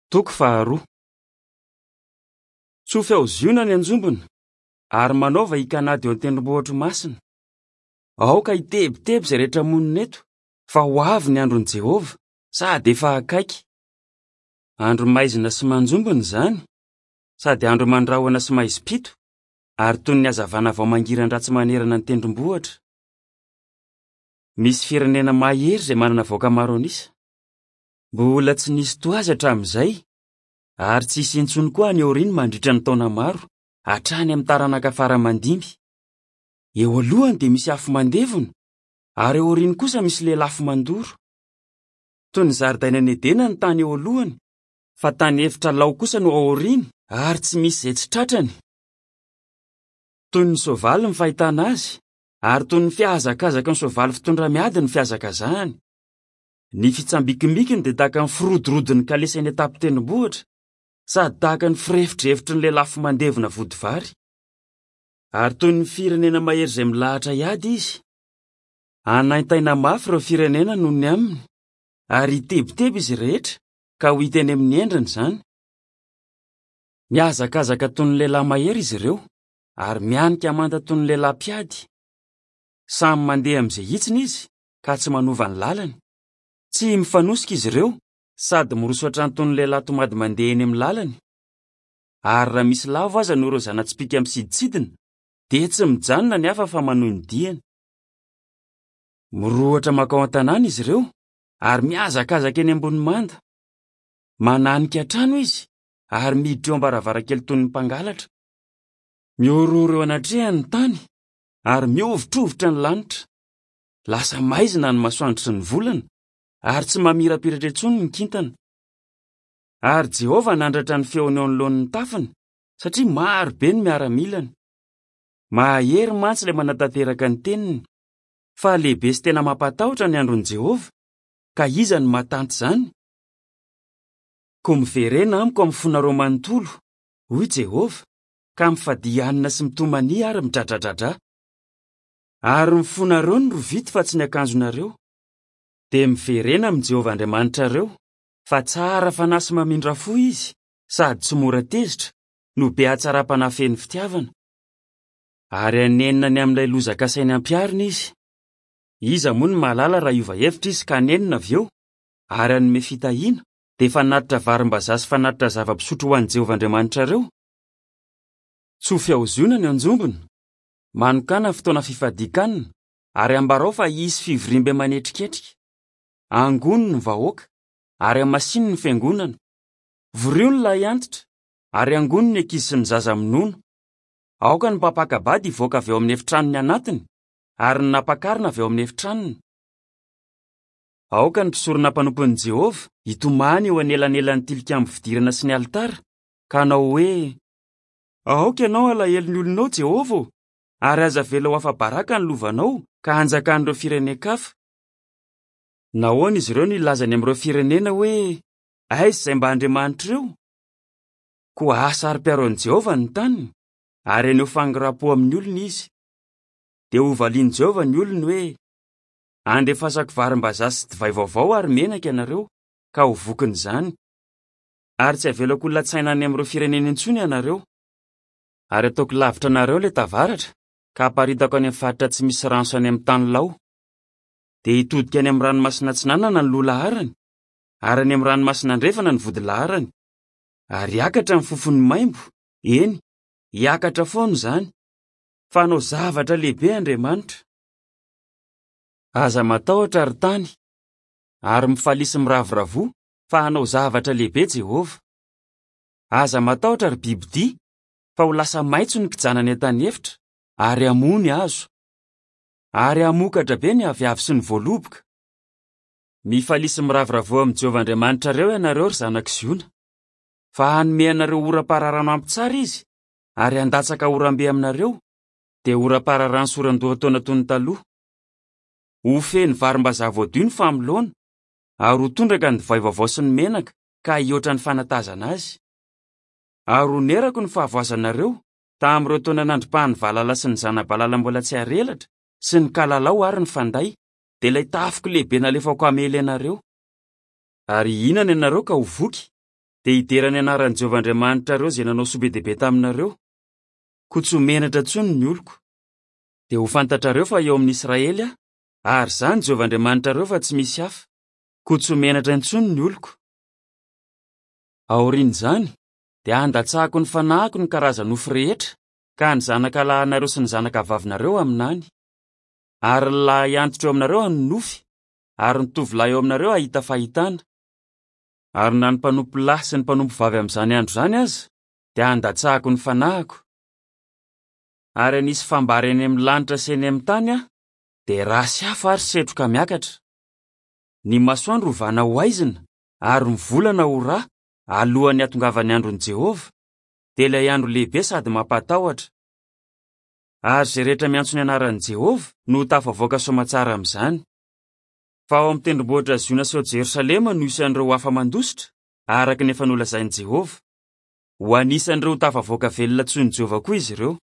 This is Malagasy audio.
Toko faharoa. Tsofa eo ziona ny anjombona, ary manaova hikanady eo an-tendrombohitry masina. Aoka hitebiteby izay rehetra monina eto, fa ho avy ny andron'i Jehova, sady efa akaiky. Andro maizina sy manjombona izany, sady andro mandrahona sy maizim-pito, ary toy ny hazavana vao mangiran-dratsy manerana ny tendrombohitra. Misy firenena mahery izay manana vahoaka maro anisa. Mbola tsy nisy toa azy hatramin'izay, ary tsy hisy intsony koa any aoriany mandritra ny taona maro, hatrany amin'ny taranaka faramandimby. Eo alohany dia misy afo mandevona, ary eo aoriany kosa misy lelafo mandoro. Toy ny zaridaina ny Edena ny tany eo alohany, fa tany efitra lao kosa no ao aoriany, ary tsy misy izay tsy tratrany. Toy ny soavaly ny fahitana azy, ary toy ny fihazakazaka ny soavaly fitondra miady ny fihazakazahany. Ny fitsambikimikiny dia tahaka ny firodorodon'ny kalesa eny an-tampon-tendrombohitra, sady tahaka ny firefidrefitry ny lelafo mandevona vodivary. Ary toy ny firenena mahery izay milahatra hiady izy. Anaintaina mafy ireo firenena noho ny aminy, ary hitebiteby izy rehetra, ka ho hita eny amin'ny endriny izany. Mihazakazaka toy ny lehilahy mahery izy ireo, ary mianika manta toy ny lehilahy mpiady. Samy mandeha amin'izay hitsiny izy, ka tsy manova ny lalany. Tsy mifanosika izy ireo, sady miroso hatrany toy ny lehilahy tomady mandeha eny amin'ny lalany. Ary raha misy lavo aza no ireo zana-tsipika misiditsidina, dia tsy mijanona ny hafa fa manohy ny diany. Mirohatra makao an-tanàna izy ireo, ary mihazakazaka eny ambony manda. Mananika trano izy, ary miditra eo am-baravarakely toy ny mpangalatra. Miororo eo anatrehany ny tany, ary miovitrovitra ny lanitra. Lasa maizina ny masoandro sy ny volana, ary tsy mamirapiratra intsony ny kintana. Ary Jehova nandratra ny feony eo anoloan'ny tafony, satria maro be ny miaramilany. Mahery mantsy ilay manatanteraka ny teniny, fa lehibe sy tena mampatahotra ny andron'i Jehova, ka iza ny mahatanty izany? Koa miverena amiko amin'ny fonareo manontolo, hoy Jehova, ka mifady hanina sy mitomany ary midradradradra. Ary ny fonareo ny rovity fa tsy ny akanjonareo. Dia miverena amin'ny Jehova Andriamanitrareo, fa tsara fanahy sy mamindra fo izy, sady tsy mora tezitra, no be hatsara-panafeny fitiavana. Ary anenina ny amin'ilay lozaka sainy ampiarina izy. Iza moa ny mahalala raha hiova hevitra izy ka anenina avy eo, ary hanome fitahiana, dia fanatitra varim-bazaha sy fanatitra zava-pisotro ho an'i Jehova Andriamanitrareo? Tsofa eo ziona ny anjombona, manokana fotoana fifadikanina, ary ambarao fa hisy fivorimby manetriketrika. Angono ny vahoaka, ary amasiny ny fiangonana. Vorio ny lahy antitra, ary angono ny ankizy sy ny zaza minono. Aoka ny mpampakabady hivoaka avy eo amin'ny efitranony anatiny, ary ny napakarina avy eo amin'ny efitranony. Aoka ny mpisorona mpanompon'i Jehova hitomany eo anelanelan'ny tilikambo fidirana sy ny alitara, ka hanao hoe: aoka ianao alahelo ny olonao Jehova, ary azavela ho afa-baraka ny lovanao ka hanjakan'ireo firenen-kafa. Nahoana izy ireo nilazany amin'ireo firenena hoe aiza izay mba Andriamanitr'ireo? Koa asa ari-piaron'i Jehova ny taniny, ary haneho fangarapo amin'ny olona izy. Dia ho valian'i Jehova ny olony hoe: andefasako varim-bazaha sy divay vaovao ary menaka ianareo, ka ho vokiny izany. Ary tsy havelako latsaina any amin'ireo firenena intsony ianareo. Ary ataoko lavitra anareo ilay tavaratra, ka hamparitako any amin'ny faritra tsy misy rano sy any amin'ny tany lao. Dia hitodika any amin'ny ranomasina Atsinanana ny loha laharany, ary any amin'ny ranomasina Andrefana ny vody laharany. Ary hiakatra ny fofony maimbo, eny, hiakatra foana izany, fa hanao zavatra lehibe Andriamanitra. Aza matahotra ary tany, ary mifalisy miravoravo, fa hanao zavatra lehibe Jehova. Aza matahotra ary bibidia, fa ho lasa maitso ny kijanany an-tany efitra, ary hamony azo. Ary hamokatra be ny aviavy sy ny voaloboka. Mifalisy miravoravo amin'ny Jehova Andriamanitrareo ianareo ry zanak' Ziona, fa hanome anareo oram-pararano ampy tsara izy, ary handatsaka oram-be aminareo, dia oram-pararano sy oran-dohataona toy ny taloha. Ho feny varim-bazaha voadio ny famoloana, ary ho tondraka ny divay vaovao sy ny menaka, ka hioatra ny fanatazana azy. Ary ho nerako ny fahavoazanareo tamin'ireo taona nandripahan'ny Valala sy ny zana-balala mbola tsy harelatra, sy ny kalalao ary ny fanday, dia ilay tafoko lehibe nalefako hamely ianareo. Ary ihinana ianareo ka ho voky, dia hiderany anaran'i Jehovah Andriamanitra ireo izay nanao soabedehibe taminareo. Koa tsy ho menatra intsony ny oloko. Dia ho fantatrareo fa eo amin'ny Israely ary izany Jehovah Andriamanitra ireo fa tsy misy hafa. Koa tsy ho menatra intsony ny oloko. Aorian'izany dia andatsahako ny fanahiko ny karazan'ofo rehetra ka ny zanaka lahinareo sy ny zanaka vavinareo aminany. Ary ny lahy antitra eo aminareo ny nofy, ary ny tovolahy eo aminareo ahita fahitana. Ary na ny mpanompo lahy sy ny mpanompo vavy amin'izany andro izany aza, dia andatsahako ny fanahiko. Ary nisy fambary eny amin'ny lanitra sy eny amin'ny tany dia rasy hafa ary setroka miakatra. Ny masoandro ho vana ho aizina, ary ny volana ho rà alohan'ny hahatongavany andron'i Jehovah, dia ilay andro lehibe sady mampatahotra. Ary izay rehetra miantso ny anaran'i Jehovah no tafavoaka soamatsara amin'izany. Fa ao amin'ny tendrombohitra Ziona sy ao Jerosalema no isan'ireo hafa mandositra, araka ny efa nolazain'i Jehovah. Ho anisan'ireo tafavoaka velona tsoin'i Jehovah koa izy ireo.